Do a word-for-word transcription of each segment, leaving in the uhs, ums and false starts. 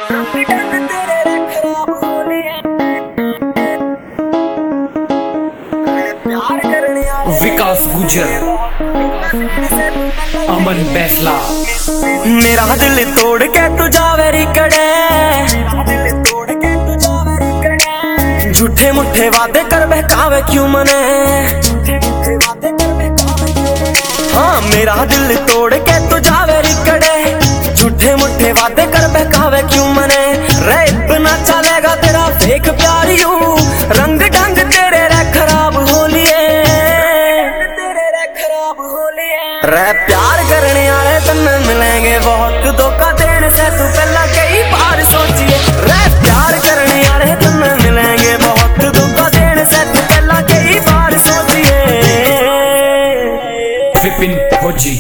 विकास गुजर, अमन बैसला। मेरा दिल तोड़ के तू जावेरी कड़े, झूठे मुठे वादे कर बहकावे क्यों मने। हाँ मेरा दिल तोड़ के तू जावेरी कड़े, झूठे मुठे वादे कर बहकावे क्यों मने। रे इतना चलेगा तेरा फेक प्यार यूं, रंग ढंग तेरे रे खराब हो लिए। रे प्यार करने वाले तन्ने मिलेंगे बहुत, धोखा देने से तू पहला कई बार सोचिए। रे प्यार करने वाले तन्ने मिलेंगे बहुत, धोखा देने से तू पहला कई बार सोचिए। विपिन फौजी।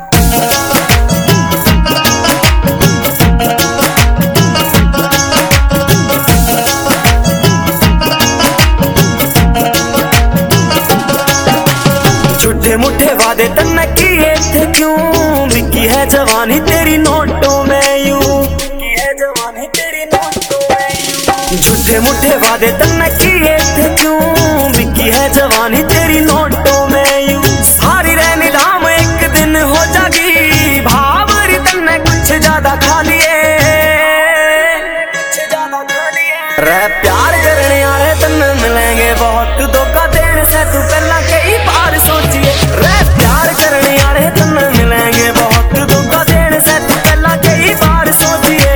झूठे मुठे वादे तन्ने किए थे क्यों, बिकी है जवानी तेरी नोटों में यूं, बिकी है जवानी तेरी नोटों में यूं। झूठे मुठे वादे तन्ने किए थे क्यों, बिकी है जवानी तेरी नोटों में यूं। सारी रहनी धाम एक दिन हो जागी, भावरी तन्ने कुछ ज्यादा खा लिए, कुछ ज्यादा खा लिए। रे प्यार करने वाले तन्ने मिलेंगे बहुत, धोखा देने से तू पहला कई बार सोचिए। रे प्यार करने वाले तन्ने मिलेंगे बहुत, धोखा देने से तू पहला कई बार सोचिए,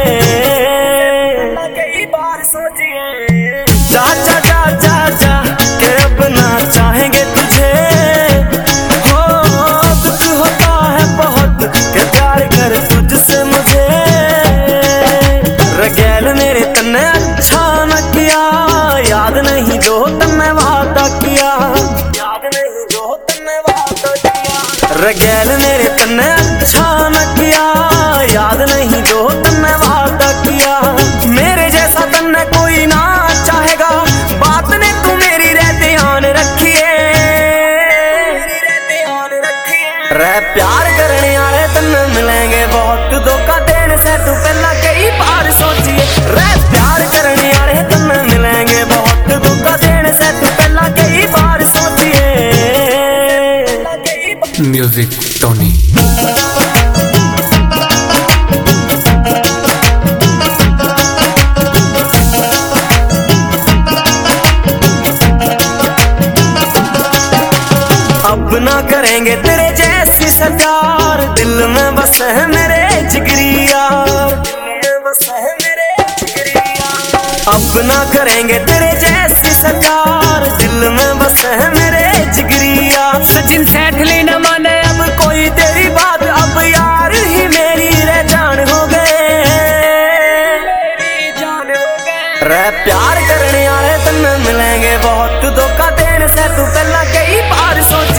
कई बार सोचिए। जा जा जा जा जा के अब ना चाहेंगे तुझे, हो दुख होता है बहुत के प्यार कर तुझसे मुझे। रगैल मेरे तन्ने अच्छा न किया, याद नहीं जो तन्ने वादा किया, याद नहीं जो तन्ने वादा किया। रगैल मेरे तन्ने अच्छा न किया, याद नहीं जो तन्ने वादा किया। मेरे जैसा तन्ने कोई ना चाहेगा, बात ने तू मेरी रे ध्यान रखिए, रे प्यार करने वाले तन्ने मिलेंगे बहुत, धोखा देने से तू पहला कई बार सोचिए। रे प्यार करने वाले तन्ने मिलेंगे बहुत, धोखा देने से तू पहला कई बार सोचिए। Music Tony. अब ना करेंगे तेरे जैसी सरकार, दिल में बस है मेरे जिगरी यार, बस है मेरे जिगरी यार। अब ना करेंगे तेरे जैसी सरकार, दिल में बस है मेरे जिगरी यार। सचिन सेठ ले न माने अब कोई तेरी बात, अब यार ही मेरी रे जान हो गए, जान हो गए। रे प्यार करने वाले तन्ने मिलेंगे बहुत, धोखा देने से तू पहला कई बार सोच।